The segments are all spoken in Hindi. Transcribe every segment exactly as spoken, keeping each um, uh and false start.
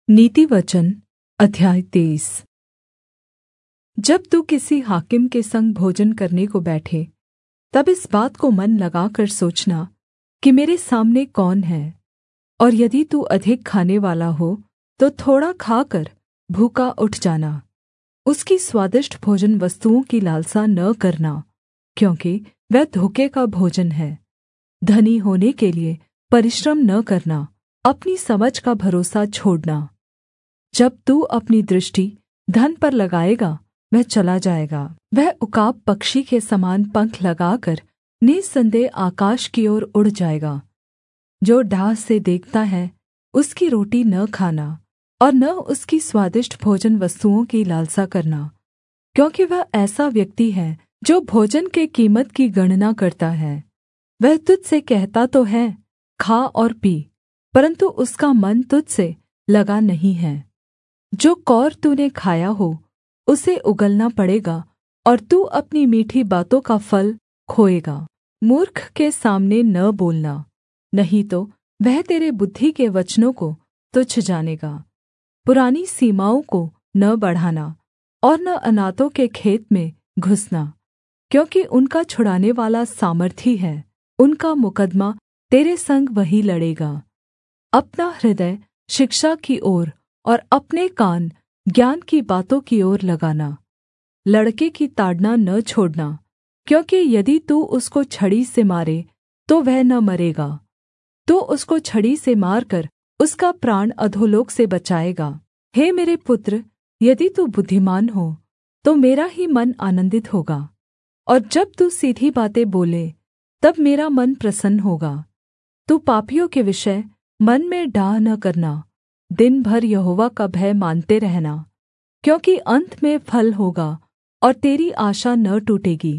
नीतिवचन अध्याय तेईस। जब तू किसी हाकिम के संग भोजन करने को बैठे, तब इस बात को मन लगाकर सोचना कि मेरे सामने कौन है, और यदि तू अधिक खानेवाला हो तो थोड़ा खाकर भूखा उठ जाना। उसकी स्वादिष्ट भोजन वस्तुओं की लालसा न करना, क्योंकि वह धोखे का भोजन है। धनी होने के लिए परिश्रम न करना, अपनी समझ का भरोसा छोड़ना। जब तू अपनी दृष्टि धन पर लगाएगा, वह चला जाएगा। वह उकाब पक्षी के समान पंख लगाकर निःसन्देह आकाश की ओर उड़ जाएगा। जो डाह से देखता है, उसकी रोटी न खाना, और न उसकी स्वादिष्ट भोजन वस्तुओं की लालसा करना, क्योंकि वह ऐसा व्यक्ति है जो भोजन के कीमत की गणना करता है। वह तुझ से कहता तो है, खा और पी, परन्तु उसका मन तुझ से लगा नहीं है। जो कौर तूने खाया हो, उसे उगलना पड़ेगा, और तू अपनी मीठी बातों का फल खोएगा। मूर्ख के सामने न बोलना, नहीं तो वह तेरे बुद्धि के वचनों को तुच्छ जानेगा। पुरानी सीमाओं को न बढ़ाना, और न अनाथों के खेत में घुसना, क्योंकि उनका छुड़ानेवाला सामर्थी है। उनका मुकद्दमा तेरे संग वही लड़ेगा। अपना हृदय शिक्षा की ओर और अपने कान ज्ञान की बातों की ओर लगाना। लड़के की ताड़ना न छोड़ना, क्योंकि यदि तू उसको छड़ी से मारे तो वह न मरेगा। तू उसको छड़ी से मारकर उसका प्राण अधोलोक से बचाएगा। हे मेरे पुत्र, यदि तू बुद्धिमान हो तो मेरा ही मन आनन्दित होगा, और जब तू सीधी बातें बोले तब मेरा मन प्रसन्न होगा। तू पापियों के विषय मन में डाह न करना, दिन भर यहोवा का भय मानते रहना, क्योंकि अन्त में फल होगा और तेरी आशा न टूटेगी।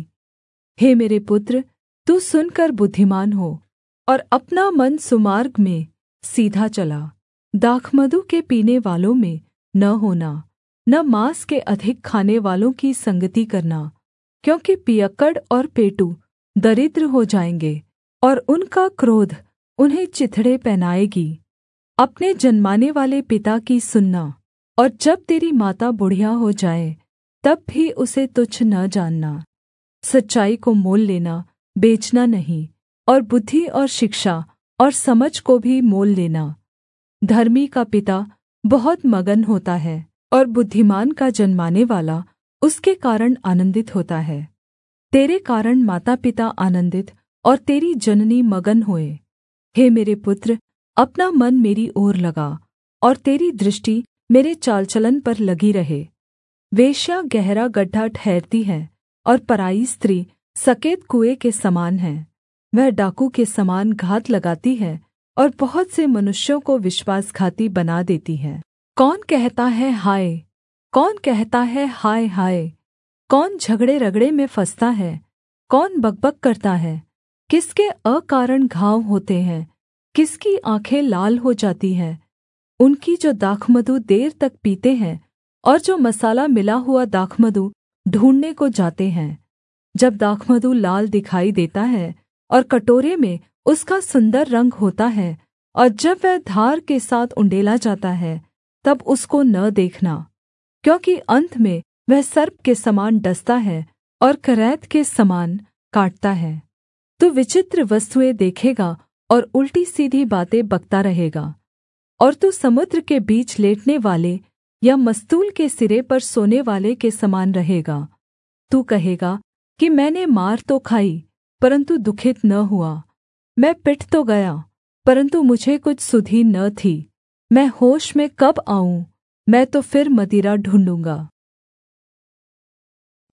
हे मेरे पुत्र, तू सुनकर बुद्धिमान हो, और अपना मन सुमार्ग में सीधा चला। दाखमधु के पीने वालों में न होना, न माँस के अधिक खाने वालों की संगति करना, क्योंकि पियक्कड़ और पेटू दरिद्र हो जाएंगे, और उनका क्रोध उन्हें चिथड़े पहनाएगी। अपने जन्माने वाले पिता की सुनना, और जब तेरी माता बुढ़िया हो जाए तब भी उसे तुच्छ न जानना। सच्चाई को मोल लेना, बेचना नहीं, और बुद्धि और शिक्षा और समझ को भी मोल लेना। धर्मी का पिता बहुत मगन होता है, और बुद्धिमान का जन्माने वाला उसके कारण आनन्दित होता है। तेरे कारण माता पिता आनन्दित और तेरी जननी मगन होए। हे मेरे पुत्र, अपना मन मेरी ओर लगा, और तेरी दृष्टि मेरे चाल चलन पर लगी रहे। वेश्या गहरा गड्ढा ठहरती है, और पराई स्त्री सकेत कुएँ के समान है। वह डाकू के समान घात लगाती है, और बहुत से मनुष्यों को विश्वासघाती बना देती है। कौन कहता है हाय, कौन कहता है हाय हाय? कौन झगड़े रगड़े में फँसता है? कौन बकबक करता है? किसके अकारण घाव होते हैं? किसकी आँखें लाल हो जाती हैं? उनकी जो दाखमधु देर तक पीते हैं, और जो मसाला मिला हुआ दाखमधु ढूँढ़ने को जाते हैं। जब दाखमधु लाल दिखाई देता है और कटोरे में उसका सुन्दर रंग होता है, और जब वह धार के साथ उण्डेला जाता है, तब उसको न देखना, क्योंकि अन्त में वह सर्प के समान डसता है और करैत के समान काटता है। तू विचित्र वस्तुएँ देखेगा और उल्टी सीधी बातें बकता रहेगा। और तू समुद्र के बीच लेटने वाले या मस्तूल के सिरे पर सोने वाले के समान रहेगा। तू कहेगा कि मैंने मार तो खाई, परन्तु दुखित न हुआ। मैं पिट तो गया, परन्तु मुझे कुछ सुधि न थी। मैं होश में कब आऊँ? मैं तो फिर मदिरा ढूँढ़ूगा।